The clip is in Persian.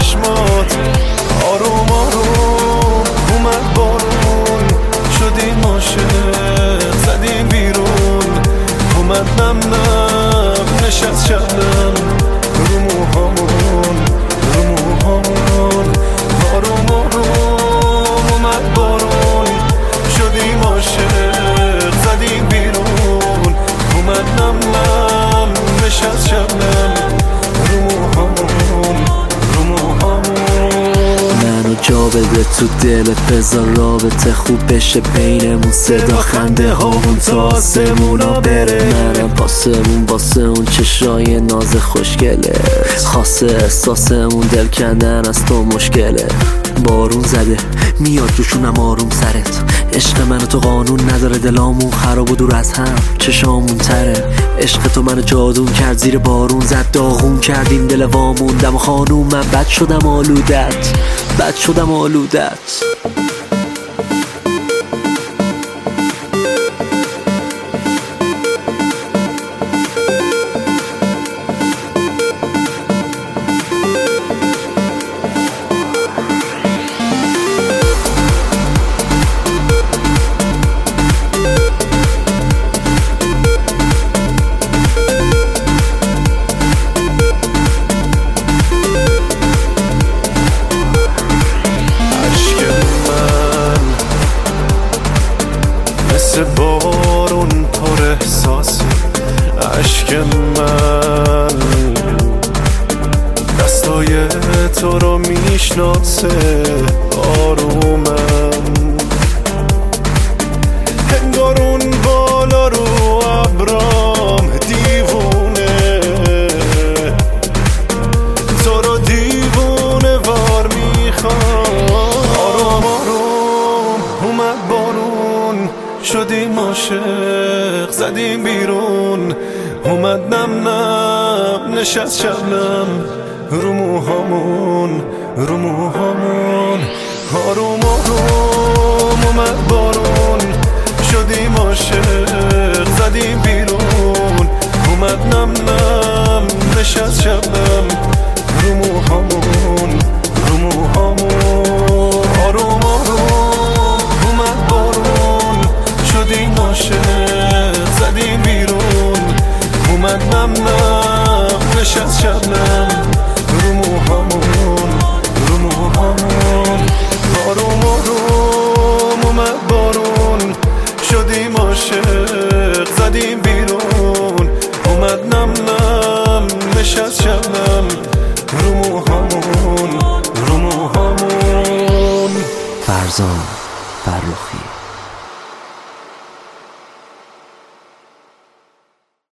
چشمات. آروم آروم اومد بارون، شدیم عاشق زدیم بیرون. اومد نم نم نشست شبنم رو موهامون، رو موهامون. آروم آروم اومد بارون، شدیم عاشق زدیم بیرون. اومد نم نم نشست شبنم رو موهامون، رو موهامون. منو جا بده تو دلت، بذار رابطه خوب بشه بینمون. صدا خنده هامون تا آسمونا بره. منم واسه اون چشای ناز خوشگله، خاصه احساسمون دل کندن از تو مشکله. بارون زده میاد جوشونم آروم سرت، عشق منو تو قانون نداره، دلامون خراب و دور از هم چشامون تره. عشق تو منو جادون کرد، زیر بارون زد داغون کردیم دل واموندم. خانوم من بد شدم آلودت، بد شدم آلودت. مثل بارون پر احساسی عشق من، دستای تو رو میشناسه آرومم. انگار اون بالا رو ابرام دیوونه، تو رو دیوونه وار میخوام. آروم آروم اومد بارون، شدیم عاشق زدیم بیرون. اومد نم نم نشست شبنم رو موهامون، رو موهامون. آروم آروم اومد بارون، شدیم عاشق زدیم بیرون. اومد نم نم نشست شبنم رو موهامون، رو موهامون. آروم آروم اومد بارون، شدیم عاشق زدیم بیرون. اومد نم نم نشست شبنم رو موهامون، رو موهامون. آروم آروم اومد بارون، شدیم عاشق زدیم بیرون. اومد نم نم نشست شبنم رو موهامون، رو موهامون. فرزان فرخی.